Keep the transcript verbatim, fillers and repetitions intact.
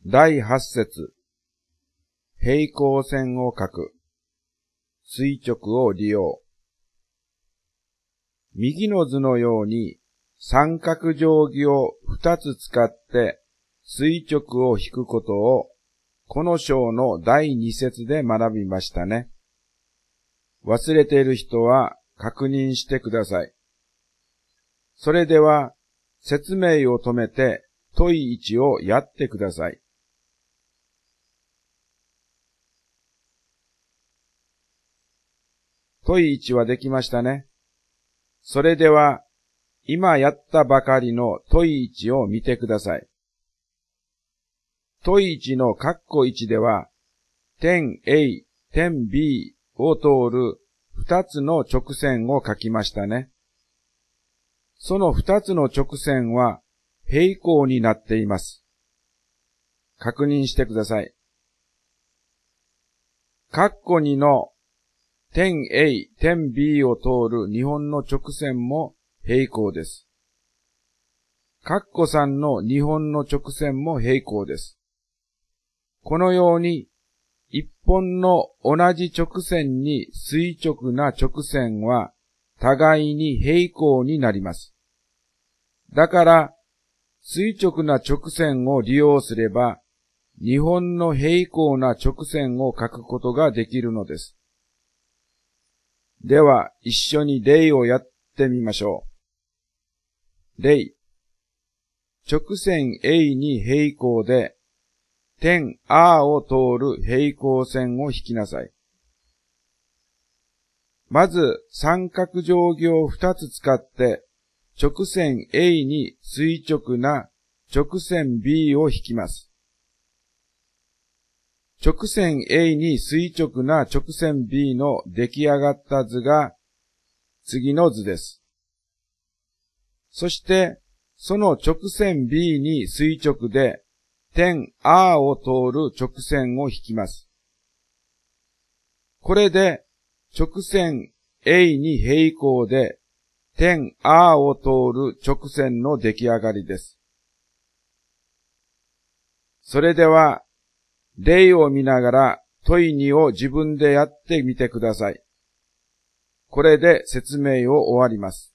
第八節。平行線を書く。垂直を利用。右の図のように三角定規を二つ使って垂直を引くことをこの章の第二節で学びましたね。忘れている人は確認してください。それでは説明を止めて問いいちをやってください。問いいちはできましたね。それでは今やったばかりの問いいちを見てください。問いいちの括弧いちでは点 A、点 B を通る二つの直線を書きましたね。その二つの直線は平行になっています。確認してください。括弧にの点 A、点 B を通るにほんの直線も平行です。括弧さんのにほんの直線も平行です。このように一本の同じ直線に垂直な直線は互いに平行になります。だから垂直な直線を利用すればにほんの平行な直線を書くことができるのです。では一緒に例をやってみましょう。例。直線 A に平行で点 R を通る平行線を引きなさい。まず三角定規を二つ使って直線 A に垂直な直線 B を引きます。直線 A に垂直な直線 B の出来上がった図が次の図です。そしてその直線 B に垂直で点 R を通る直線を引きます。これで直線 A に平行で点 R を通る直線の出来上がりです。それでは例を見ながら問いにを自分でやってみてください。これで説明を終わります。